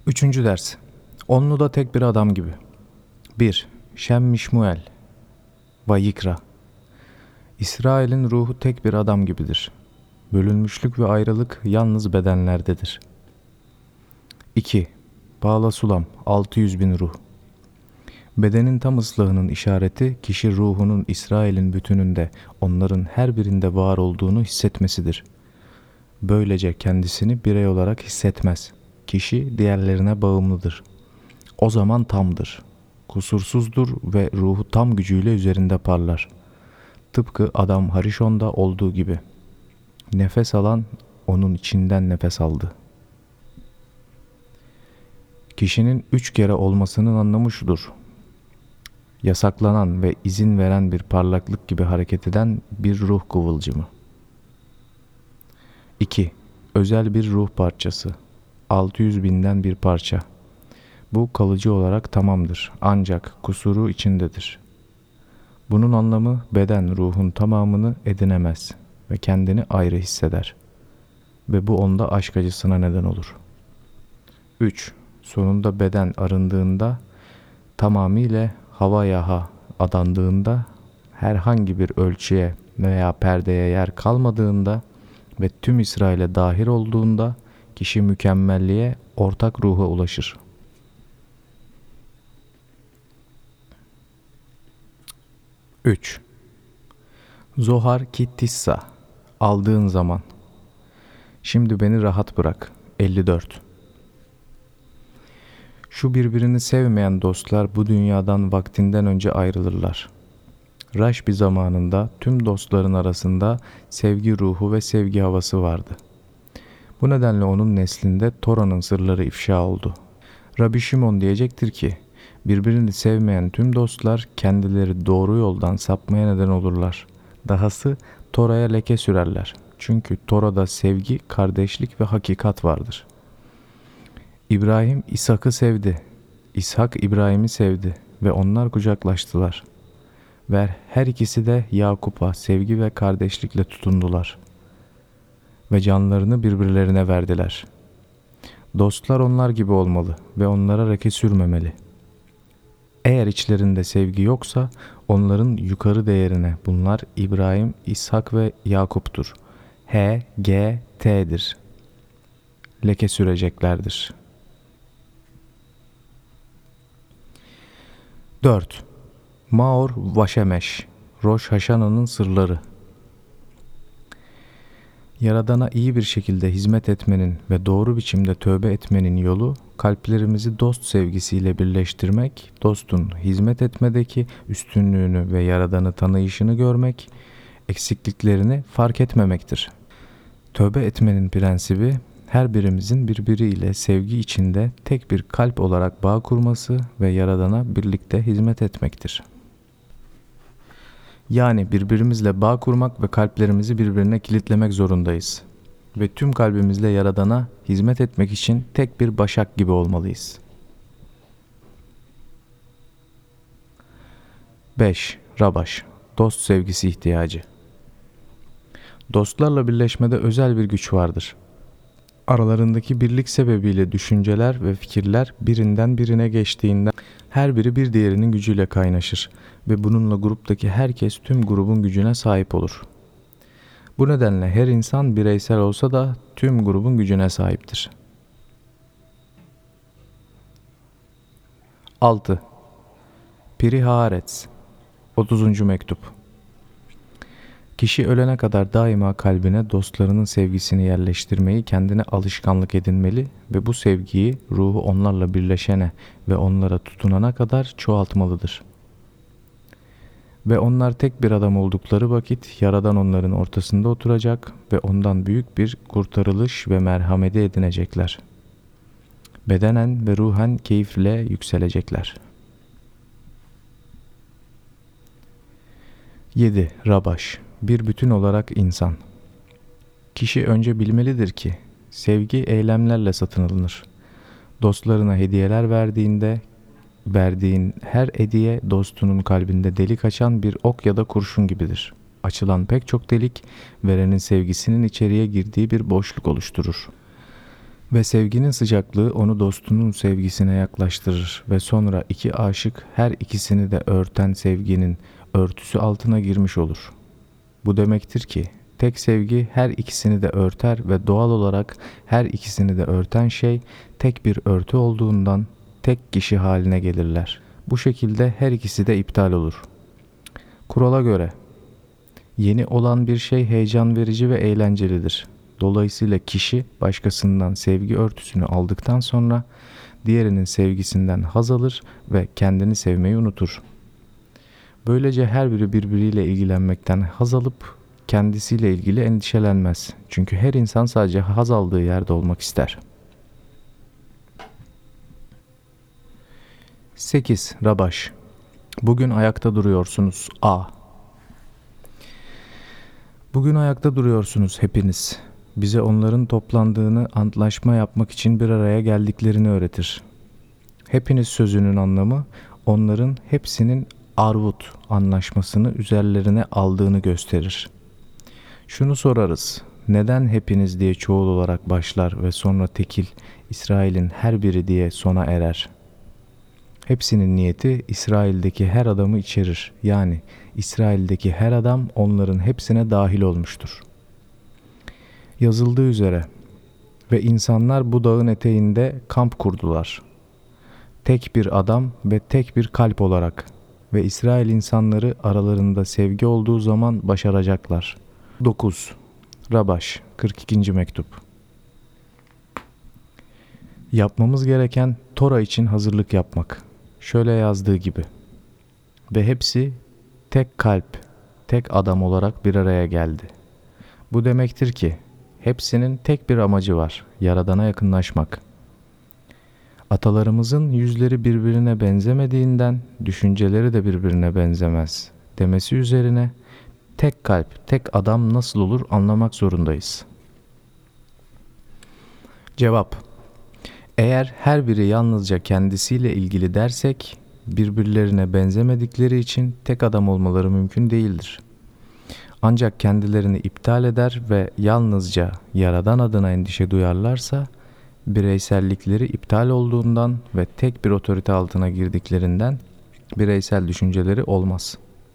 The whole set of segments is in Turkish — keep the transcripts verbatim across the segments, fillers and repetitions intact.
Üçüncü ders. Onlu'da tek bir adam gibi. bir. Şem Mişmuel Vayikra. İsrail'in ruhu tek bir adam gibidir. Bölünmüşlük ve ayrılık yalnız bedenlerdedir. iki. Bağla Sulam altı yüz bin ruh. Bedenin tam ıslahının işareti kişi ruhunun İsrail'in bütününde, onların her birinde var olduğunu hissetmesidir. Böylece kendisini birey olarak hissetmez. Kişi diğerlerine bağımlıdır. O zaman tamdır. Kusursuzdur ve ruhu tam gücüyle üzerinde parlar. Tıpkı Adam Harişon'da olduğu gibi. Nefes alan onun içinden nefes aldı. Kişinin üç kere olmasının anlamı şudur: yasaklanan ve izin veren bir parlaklık gibi hareket eden bir ruh kıvılcımı. iki. Özel bir ruh parçası. altı yüz binden bir parça. Bu kalıcı olarak tamamdır, ancak kusuru içindedir. Bunun anlamı beden ruhun tamamını edinemez ve kendini ayrı hisseder. Ve bu onda aşk acısına neden olur. üç. Sonunda beden arındığında, tamamıyla hava-yaha adandığında, herhangi bir ölçüye veya perdeye yer kalmadığında ve tüm İsrail'e dahil olduğunda kişi mükemmelliğe, ortak ruha ulaşır. üç. Zohar ki Tissa, aldığın zaman. Şimdi beni rahat bırak. elli dört. Şu birbirini sevmeyen dostlar bu dünyadan vaktinden önce ayrılırlar. Raşbi zamanında tüm dostların arasında sevgi ruhu ve sevgi havası vardı. Bu nedenle onun neslinde Tora'nın sırları ifşa oldu. Rabbi Şimon diyecektir ki, birbirini sevmeyen tüm dostlar kendileri doğru yoldan sapmaya neden olurlar. Dahası Tora'ya leke sürerler. Çünkü Tora'da sevgi, kardeşlik ve hakikat vardır. İbrahim İshak'ı sevdi. İshak İbrahim'i sevdi ve onlar kucaklaştılar. Ve her ikisi de Yakup'a sevgi ve kardeşlikle tutundular. Ve canlarını birbirlerine verdiler. Dostlar onlar gibi olmalı ve onlara leke sürmemeli. Eğer içlerinde sevgi yoksa onların yukarı değerine bunlar İbrahim, İshak ve Yakup'tur. H, G, T'dir. Leke süreceklerdir. dört. Maor Vaşemeş, Roş Haşana'nın sırları. Yaradana iyi bir şekilde hizmet etmenin ve doğru biçimde tövbe etmenin yolu, kalplerimizi dost sevgisiyle birleştirmek, dostun hizmet etmedeki üstünlüğünü ve Yaradan'ı tanıyışını görmek, eksikliklerini fark etmemektir. Tövbe etmenin prensibi, her birimizin birbiriyle sevgi içinde tek bir kalp olarak bağ kurması ve Yaradan'a birlikte hizmet etmektir. Yani birbirimizle bağ kurmak ve kalplerimizi birbirine kilitlemek zorundayız. Ve tüm kalbimizle Yaradan'a hizmet etmek için tek bir başak gibi olmalıyız. beş. Rabaş, dost sevgisi ihtiyacı. Dostlarla birleşmede özel bir güç vardır. Aralarındaki birlik sebebiyle düşünceler ve fikirler birinden birine geçtiğinden her biri bir diğerinin gücüyle kaynaşır ve bununla gruptaki herkes tüm grubun gücüne sahip olur. Bu nedenle her insan bireysel olsa da tüm grubun gücüne sahiptir. altı. Piri Haaretz, otuzuncu mektup. Kişi ölene kadar daima kalbine dostlarının sevgisini yerleştirmeyi kendine alışkanlık edinmeli ve bu sevgiyi ruhu onlarla birleşene ve onlara tutunana kadar çoğaltmalıdır. Ve onlar tek bir adam oldukları vakit Yaradan onların ortasında oturacak ve ondan büyük bir kurtarılış ve merhameti edinecekler. Bedenen ve ruhen keyifle yükselecekler. yedi. Rabaş, bir bütün olarak insan. Kişi önce bilmelidir ki sevgi eylemlerle satın alınır. Dostlarına hediyeler verdiğinde verdiğin her hediye dostunun kalbinde delik açan bir ok ya da kurşun gibidir. Açılan pek çok delik verenin sevgisinin içeriye girdiği bir boşluk oluşturur. Ve sevginin sıcaklığı onu dostunun sevgisine yaklaştırır ve sonra iki aşık her ikisini de örten sevginin örtüsü altına girmiş olur. Bu demektir ki tek sevgi her ikisini de örter ve doğal olarak her ikisini de örten şey tek bir örtü olduğundan tek kişi haline gelirler. Bu şekilde her ikisi de iptal olur. Kurala göre yeni olan bir şey heyecan verici ve eğlencelidir. Dolayısıyla kişi başkasından sevgi örtüsünü aldıktan sonra diğerinin sevgisinden haz alır ve kendini sevmeyi unutur. Böylece her biri birbiriyle ilgilenmekten haz alıp kendisiyle ilgili endişelenmez. Çünkü her insan sadece haz aldığı yerde olmak ister. sekiz. Rabaş. Bugün ayakta duruyorsunuz. A. Bugün ayakta duruyorsunuz hepiniz. Bize onların toplandığını, antlaşma yapmak için bir araya geldiklerini öğretir. Hepiniz sözünün anlamı onların hepsinin Arvut anlaşmasını üzerlerine aldığını gösterir. Şunu sorarız. Neden hepiniz diye çoğul olarak başlar ve sonra tekil İsrail'in her biri diye sona erer? Hepsinin niyeti İsrail'deki her adamı içerir. Yani İsrail'deki her adam onların hepsine dahil olmuştur. Yazıldığı üzere ve insanlar bu dağın eteğinde kamp kurdular. Tek bir adam ve tek bir kalp olarak ve İsrail insanları aralarında sevgi olduğu zaman başaracaklar. dokuz. Rabaş kırk ikinci mektup. Yapmamız gereken Tora için hazırlık yapmak. Şöyle yazdığı gibi. Ve hepsi tek kalp, tek adam olarak bir araya geldi. Bu demektir ki hepsinin tek bir amacı var. Yaradan'a yakınlaşmak. Atalarımızın yüzleri birbirine benzemediğinden düşünceleri de birbirine benzemez demesi üzerine tek kalp, tek adam nasıl olur anlamak zorundayız. Cevap: eğer her biri yalnızca kendisiyle ilgili dersek, birbirlerine benzemedikleri için tek adam olmaları mümkün değildir. Ancak kendilerini iptal eder ve yalnızca Yaradan adına endişe duyarlarsa, bireysellikleri iptal olduğundan ve tek bir otorite altına girdiklerinden bireysel düşünceleri olmaz.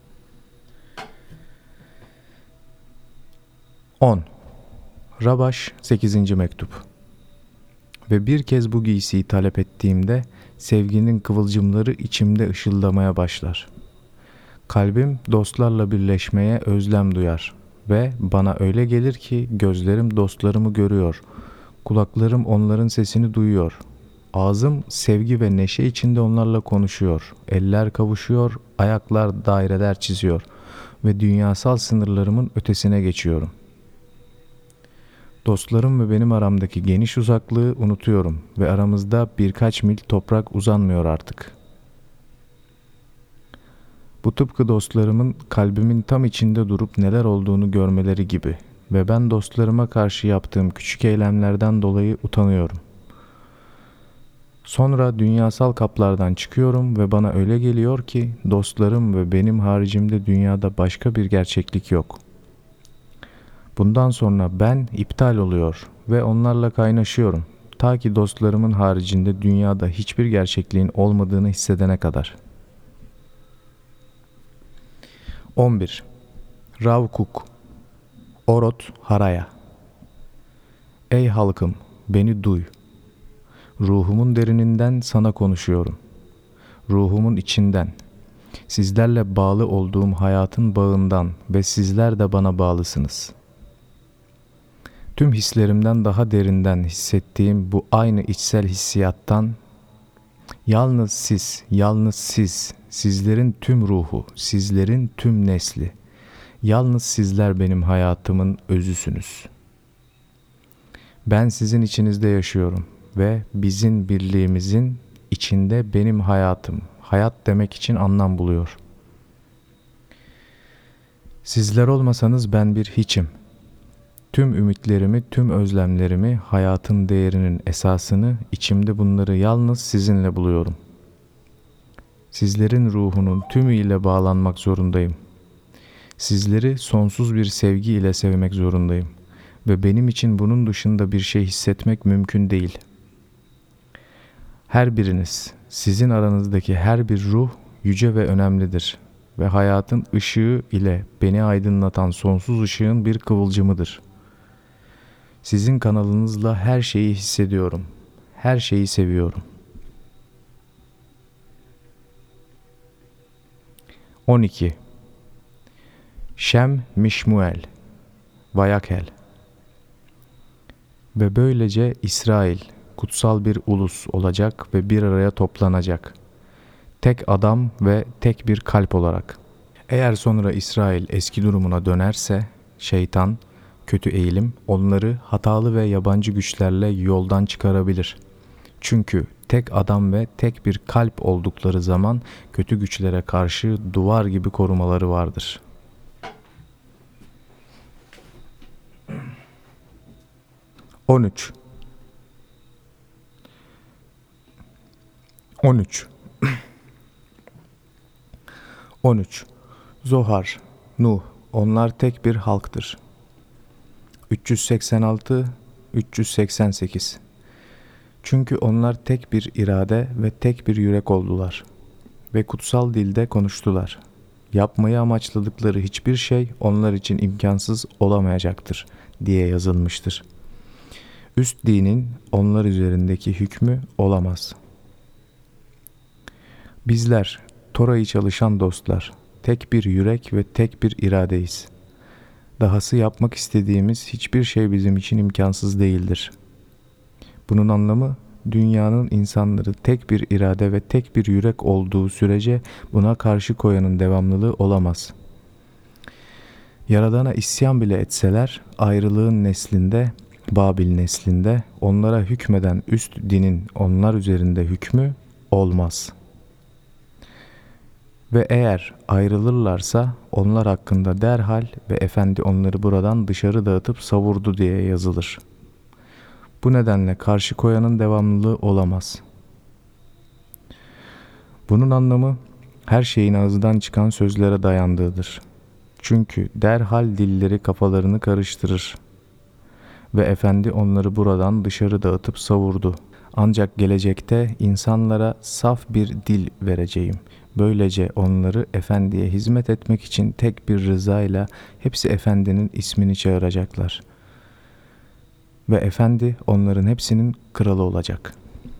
on. Rabaş sekizinci mektup. Ve bir kez bu giysiyi talep ettiğimde sevginin kıvılcımları içimde ışıldamaya başlar. Kalbim dostlarla birleşmeye özlem duyar ve bana öyle gelir ki gözlerim dostlarımı görüyor, kulaklarım onların sesini duyuyor. Ağzım sevgi ve neşe içinde onlarla konuşuyor, eller kavuşuyor, ayaklar daireler çiziyor ve dünyasal sınırlarımın ötesine geçiyorum. Dostlarım ve benim aramdaki geniş uzaklığı unutuyorum ve aramızda birkaç mil toprak uzanmıyor artık. Bu tıpkı dostlarımın kalbimin tam içinde durup neler olduğunu görmeleri gibi ve ben dostlarıma karşı yaptığım küçük eylemlerden dolayı utanıyorum. Sonra dünyasal kaplardan çıkıyorum ve bana öyle geliyor ki dostlarım ve benim haricimde dünyada başka bir gerçeklik yok. Bundan sonra ben iptal oluyor ve onlarla kaynaşıyorum ta ki dostlarımın haricinde dünyada hiçbir gerçekliğin olmadığını hissedene kadar. on bir. Rav Kuk. Orot Haraya. Ey halkım, beni duy. Ruhumun derininden sana konuşuyorum. Ruhumun içinden. Sizlerle bağlı olduğum hayatın bağından ve sizler de bana bağlısınız. Tüm hislerimden daha derinden hissettiğim bu aynı içsel hissiyattan, yalnız siz, yalnız siz, sizlerin tüm ruhu, sizlerin tüm nesli, yalnız sizler benim hayatımın özüsünüz. Ben sizin içinizde yaşıyorum ve bizim birliğimizin içinde benim hayatım, hayat demek için anlam buluyor. Sizler olmasanız ben bir hiçim. Tüm ümitlerimi, tüm özlemlerimi, hayatın değerinin esasını, içimde bunları yalnız sizinle buluyorum. Sizlerin ruhunun tümüyle bağlanmak zorundayım. Sizleri sonsuz bir sevgi ile sevmek zorundayım. Ve benim için bunun dışında bir şey hissetmek mümkün değil. Her biriniz, sizin aranızdaki her bir ruh yüce ve önemlidir ve hayatın ışığı ile beni aydınlatan sonsuz ışığın bir kıvılcımıdır. Sizin kanalınızla her şeyi hissediyorum, her şeyi seviyorum. on iki. Şem Mişmuel, Vayakel. Ve böylece İsrail, kutsal bir ulus olacak ve bir araya toplanacak. Tek adam ve tek bir kalp olarak. Eğer sonra İsrail eski durumuna dönerse, şeytan, kötü eğilim onları hatalı ve yabancı güçlerle yoldan çıkarabilir. Çünkü tek adam ve tek bir kalp oldukları zaman kötü güçlere karşı duvar gibi korumaları vardır. on üç. on üç. on üç. Zohar, Nuh, onlar tek bir halktır. üç yüz seksen altı üç yüz seksen sekiz. Çünkü onlar tek bir irade ve tek bir yürek oldular ve kutsal dilde konuştular. Yapmayı amaçladıkları hiçbir şey onlar için imkansız olamayacaktır diye yazılmıştır. Üst dinin onlar üzerindeki hükmü olamaz. Bizler, Tora'yı çalışan dostlar, tek bir yürek ve tek bir iradeyiz. Dahası yapmak istediğimiz hiçbir şey bizim için imkansız değildir. Bunun anlamı, dünyanın insanları tek bir irade ve tek bir yürek olduğu sürece buna karşı koyanın devamlılığı olamaz. Yaradana isyan bile etseler, ayrılığın neslinde, Babil neslinde onlara hükmeden üst dinin onlar üzerinde hükmü olmaz. Ve eğer ayrılırlarsa onlar hakkında derhal ve efendi onları buradan dışarı dağıtıp savurdu diye yazılır. Bu nedenle karşı koyanın devamlılığı olamaz. Bunun anlamı her şeyin ağzından çıkan sözlere dayandığıdır. Çünkü derhal dilleri kafalarını karıştırır. Ve efendi onları buradan dışarı dağıtıp savurdu. Ancak gelecekte insanlara saf bir dil vereceğim. Böylece onları efendiye hizmet etmek için tek bir rızayla hepsi efendinin ismini çağıracaklar. Ve efendi onların hepsinin kralı olacak.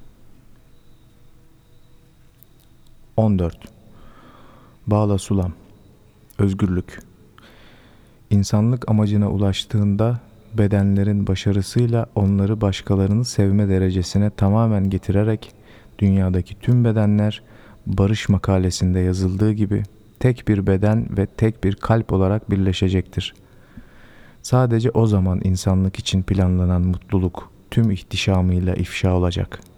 on dört. Bağla Sulam. Özgürlük. İnsanlık amacına ulaştığında bedenlerin başarısıyla onları başkalarını sevme derecesine tamamen getirerek dünyadaki tüm bedenler Barış makalesinde yazıldığı gibi tek bir beden ve tek bir kalp olarak birleşecektir. Sadece o zaman insanlık için planlanan mutluluk tüm ihtişamıyla ifşa olacak.